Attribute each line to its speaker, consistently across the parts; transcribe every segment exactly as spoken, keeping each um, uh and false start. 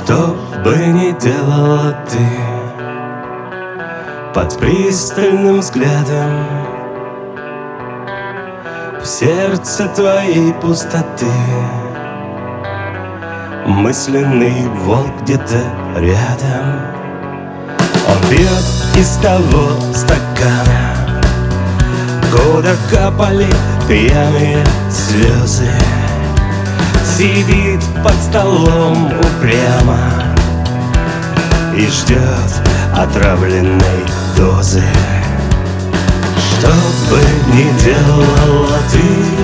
Speaker 1: Что бы ни делала ты под пристальным взглядом, в сердце твоей пустоты мысленный волк где-то рядом. Он пьет из того стакана, куда капали пьяные слезы. Сидит под столом упрямо и ждет отравленной дозы. Что бы ни делала ты,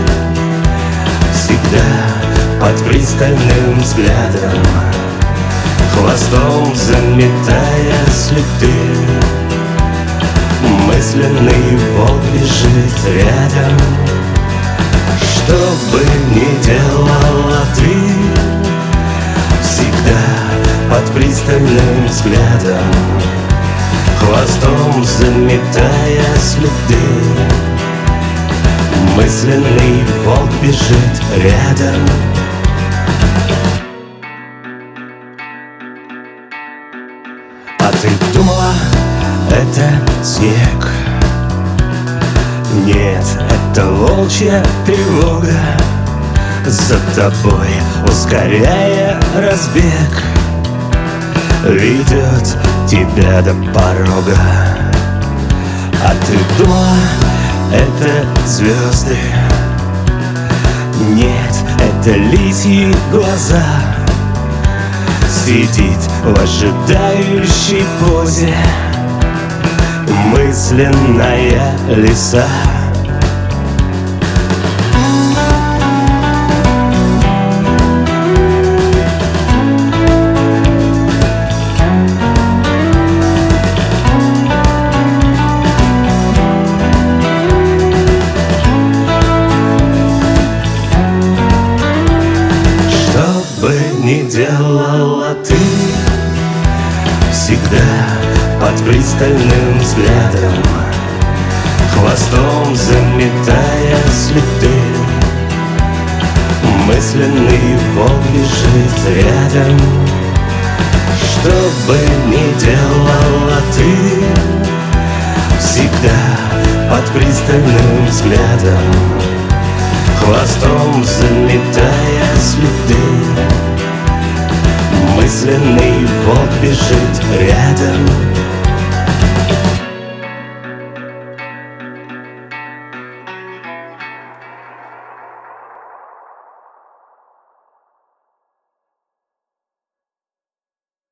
Speaker 1: всегда под пристальным взглядом, хвостом заметая следы. Мысленный волк бежит рядом. Что бы ни делала ты, всегда под пристальным взглядом, хвостом заметая следы. Мысленный волк бежит рядом. А ты думала, это снег? Нет, это волчья тревога, за тобой ускоряя разбег, ведет тебя до порога. А ты думала, это звезды? Нет, это лисьи глаза, сидит в ожидающей позе мысленная лиса. Что бы ни делала ты, всегда под пристальным взглядом, хвостом заметая следы. Мысленный волк бежит рядом. Что бы ни делала ты, всегда под пристальным взглядом, хвостом заметая следы. Мысленный волк бежит рядом.